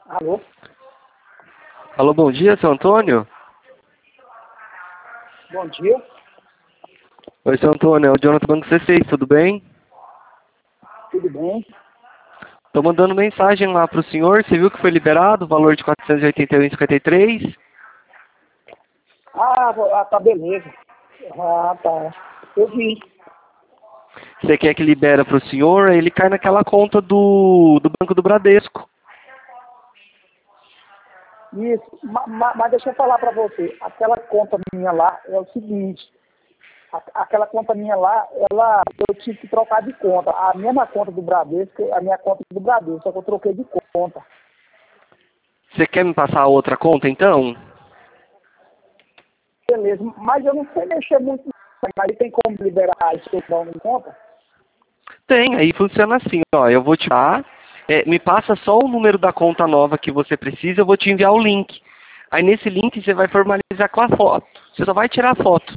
Alô? Alô, bom dia, seu Antônio? Bom dia. Oi, seu Antônio, é o Jonathan Banco C6, tudo bem? Tudo bem? Tô mandando mensagem lá pro senhor, você viu que foi liberado o valor de R$ 481,53? Tá beleza. Ah, tá. Eu vi. Você quer que libera pro senhor, aí ele cai naquela conta do Banco do Bradesco. Isso. Mas deixa eu falar para você. Aquela conta minha lá é o seguinte. Aquela conta minha lá, eu tive que trocar de conta. A mesma conta do Bradesco, a minha conta do Bradesco, só que eu troquei de conta. Você quer me passar a outra conta, então? Beleza. Mas eu não sei mexer muito. Mas tem como liberar isso que eu não conta? Tem, aí funciona assim, ó, eu vou te dar, me passa só o número da conta nova que você precisa, eu vou te enviar o link. Aí nesse link você vai formalizar com a foto, você só vai tirar a foto.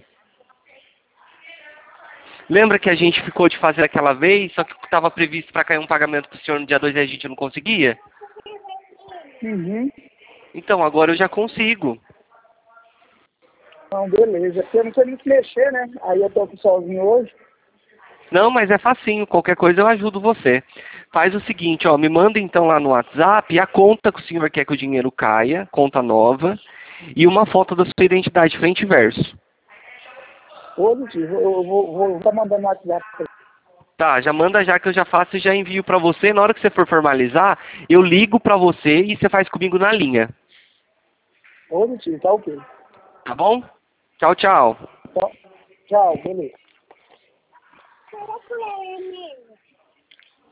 Lembra que a gente ficou de fazer aquela vez, só que estava previsto para cair um pagamento para o senhor no dia 2 e a gente não conseguia? Uhum. Então, agora eu já consigo. Então, beleza. Porque eu não sei muito mexer, né? Aí eu tô aqui sozinho hoje. Não, mas é facinho, qualquer coisa eu ajudo você. Faz o seguinte, ó, me manda então lá no WhatsApp a conta que o senhor quer que o dinheiro caia, conta nova, e uma foto da sua identidade frente e verso. Positivo. Eu vou tá mandando no WhatsApp. Tá, já manda já que eu já faço e já envio pra você. Na hora que você for formalizar, eu ligo pra você e você faz comigo na linha. Positivo, tá ok. Tá bom? Tchau, tchau. Então, tchau, beleza.